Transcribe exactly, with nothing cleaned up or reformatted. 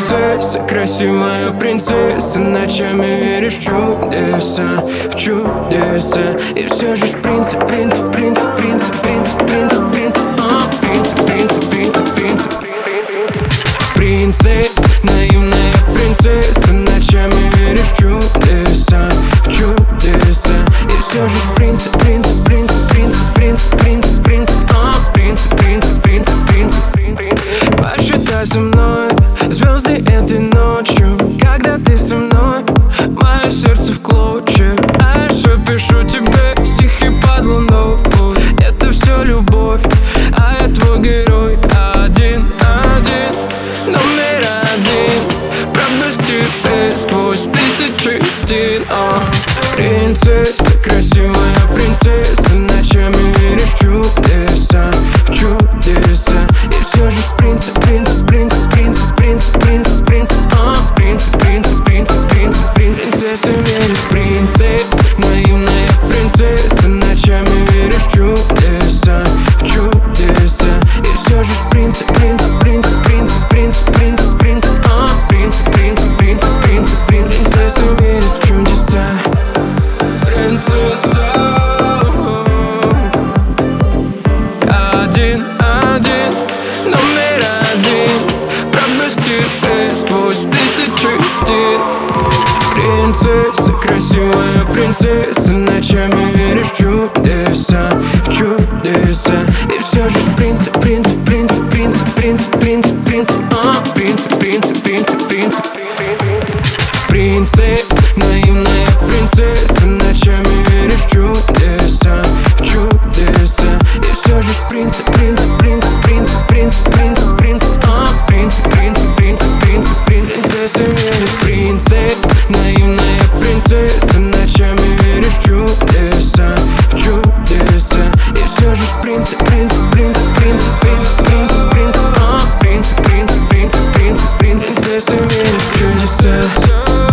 Принцесса, красивая принцесса, ночами веришь в чудеса, в чудеса. И все же принц, принц, принц, принц, принц, принц, принц, а, принц, принц, принц, принц. Принцесса, наивная принцесса, ночами веришь в чудеса, в чудеса. И все же принц, принц, принц, принц, принц, принц, принц, а, принц, принц, принц, принц, принц. Посчитай со мной звезды этой ночью, когда ты со мной, мое сердце в клочья. А я все пишу тебе стихи под луной. Это все любовь, а я твой герой. Один, один, номер один. Пропусти сквозь тысячи дин. а. Принцесса, красивая принцесса, ночами веришь в чудеса, в чудеса. И все же принц, принц, принц, принц, принц, принц, принц, а, принц, принц, принц, принц, принц. Принцесса верит в принцесса, наивная принцесса, ночами веришь в чудеса, в чудеса. И все же принц, принц, принц, принц, принц, принц, принц, а, принц, принц, принц, принц, принц. Принцесса верит в чудеса. Принцесса. Один, один, номер один. Пропусти сквозь тысячи дин. Принцесса, красивая принцесса, ночами веришь в чудеса, в чудеса. И все же принц, принц, принц, принц, принц, принц, принц, а, принц, принц, принц, принц. Принцесса, наивная принцесса, ночами веришь в чудеса, в чудеса. И все же принц, принц, принц, принц, принц, принц, принц, а, принц, принц, принц, принц, принц. Принцесса верит в принцесса, наивная принцесса, ночами веришь в чудеса, в чудеса. И все же принц, принц, принц, принц, принц, принц, принц, а, принц, принц, принц, принц, принц. Принцесса верит в чудеса.